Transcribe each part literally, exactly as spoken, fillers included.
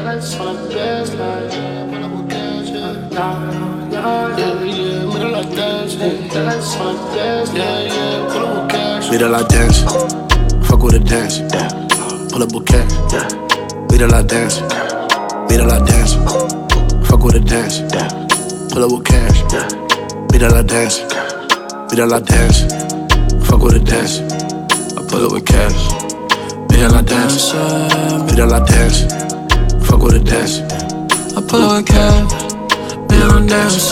that's on the best life. When I would dance, yeah, yeah, yeah, yeah, yeah. Middle like dance, yeah, that's on the best, yeah, yeah. Pull up with cash. Middle like dance, fuck with a dance, pull up with cash. Middle like dance, middle like dance, fuck with a dance, pull up with cash. Middle like dance, middle like dance, fuck with a dance, I pull up with cash. Middle like dance, middle like dance, fuck with a dance, I pull up with cash. Middle like dance.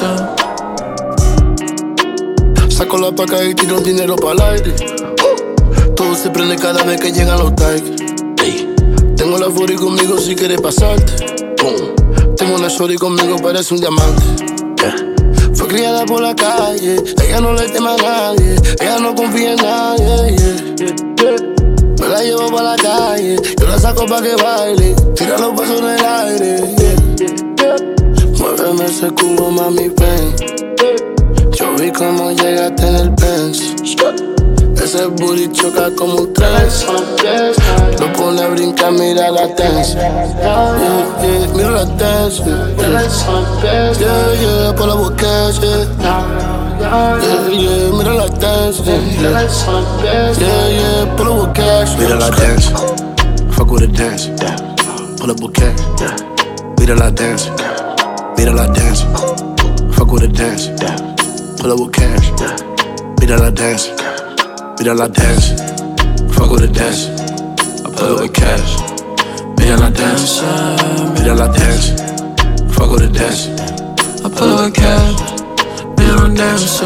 Saco la paca y tiro dinero pa'l aire. Todo se prende cada vez que llegan los tags. Tengo la furia conmigo si quieres pasarte. Boom. Tengo una shorty conmigo, parece un diamante. Yeah. Fue criada por la calle, ella no le teme a nadie, ella no confía en nadie. Yeah. Yeah. Yeah. Me la llevo pa' la calle, yo la saco pa' que baile, tira los besos en el aire. Yeah. Yeah. Muéveme ese culo, mami, ven. Yo vi cómo llegaste en el Benz. Ese booty choca como un tren. Lo pone a brincar, mira la dance. Yeah, yeah, mira la dance. Yeah, yeah, yeah, por la boca, yeah. Yeah, yeah, mira la dance. Yeah, yeah, yeah, por la boca. Mira la dance, fuck with a dance. Pull up bouquet. Mira la dance, mira la dance, fuck with a dance. Pull up with cash. Mira la dance. Mira la dance, fuck with a dance, I pull up with cash. Mira la dance, mira la dance, fuck with a dance, I pull up with cash. Mira la dance.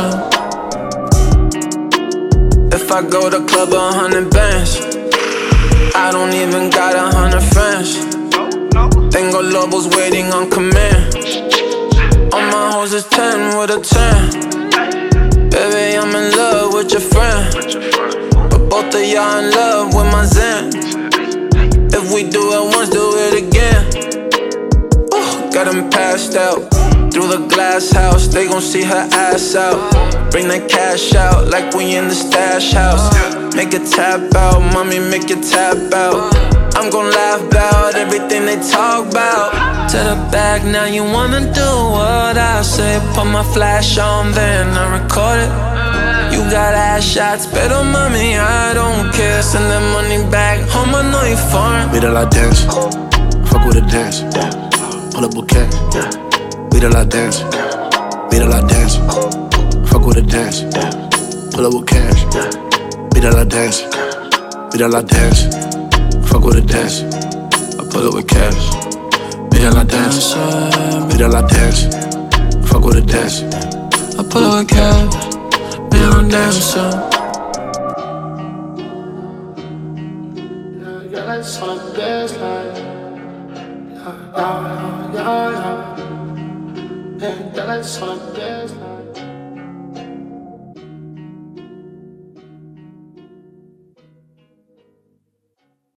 If I go to club a hundred bands, I don't even got a hundred friends. Tengo lobos waiting on command. All my hoes is ten with a ten. Baby, I'm in love with your friend, but both of y'all in love with my zen. If we do it once, do it again. Ooh, got them passed out. Through the glass house, they gon' see her ass out. Bring the cash out like we in the stash house. Make it tap out, mommy, make it tap out. I'm gon' laugh about everything they talk about. To the back, now you wanna do what I say. Put my flash on, then I record it. You got ass shots, pero mommy, I don't care. Send that money back home, I know you foreign. Mira la dance, fuck with a dance. Pull up bouquet. Mira la dance, mira la dance, fuck with a dance. Pull up with cash. Mira la dance, mira la dance, fuck with a dance, I pull up with cash. Mira la dance, mira la dance, fuck with a dance, I pull up with cash. Mira la dance. Yeah, that's on the best life. Yeah, yeah, yeah, yeah. Yeah, that's on the best life.